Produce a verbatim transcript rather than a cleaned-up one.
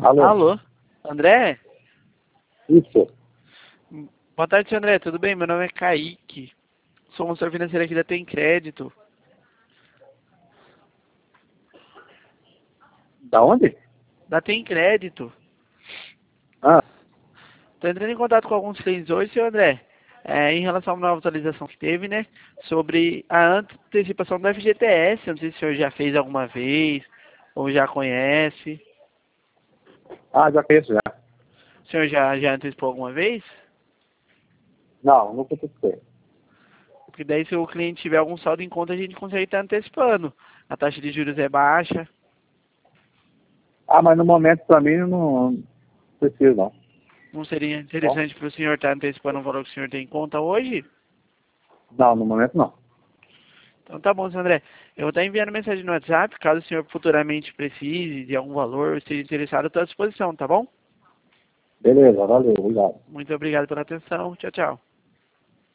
Alô? Alô? André? Isso. Boa tarde, senhor André. Tudo bem? Meu nome é Kaique. Sou consultor financeiro aqui da Tem Crédito. Da onde? Da Tem Crédito. Ah, Estou entrando em contato com alguns clientes hoje, senhor André. É, em relação a uma nova atualização que teve, né? Sobre a antecipação do F G T S. Não sei se o senhor já fez alguma vez ou já conhece. ah, já conheço já. O senhor já, já antecipou alguma vez? Não, nunca testei. Porque daí, se o cliente tiver algum saldo em conta, a gente consegue estar antecipando. A taxa de juros é baixa. Ah, mas no momento pra mim eu não preciso não. Não seria Bom? interessante para o senhor estar antecipando o valor que o senhor tem em conta hoje? Não, no momento não. Então tá bom, senhor André. Eu vou estar enviando mensagem no WhatsApp, caso o senhor futuramente precise de algum valor ou esteja interessado, eu estou à disposição, tá bom? Beleza, valeu, obrigado. Muito obrigado pela atenção. Tchau, tchau.